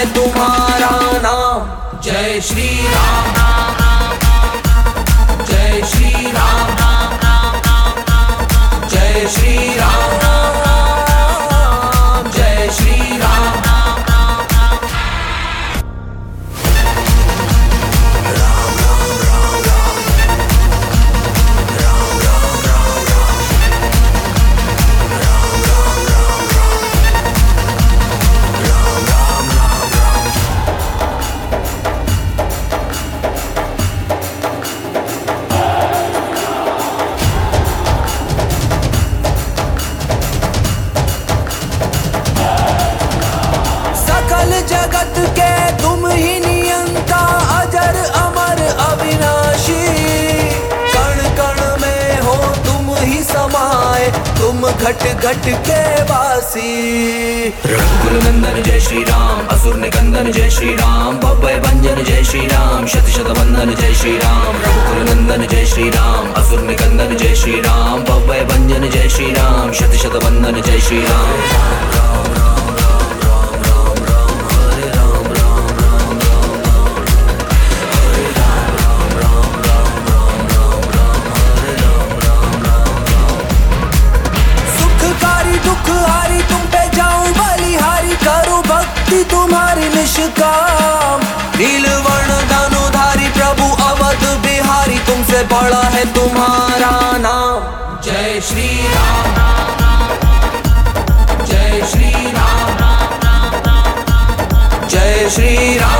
है तुम्हारा नाम। जय श्री राम, जय श्री राम, जय श्री राम, जय श्री राम। जगत के तुम ही नियंता, अजर अमर अविनाशी। कण कण में हो तुम ही समाये, तुम घट घट के वासी। रघुकुल नंदन जय श्री राम, असुर निकंदन जय श्री राम, भव्य भंजन जय श्री राम, शत शत वंदन जय श्री राम। रघुकुल नंदन जय श्री राम, असुर निकंदन जय श्री राम, भव्य भंजन जय श्री राम, शत शत वंदन जय श्री राम। दुखहारी तुम पे जाऊं बलिहारी, करूं भक्ति तुम्हारी निष्काम। नीलवर्ण धनुधारी प्रभु अवध बिहारी, तुमसे बड़ा है तुम्हारा नाम। जय श्री राम, जय श्री राम, जय श्री राम।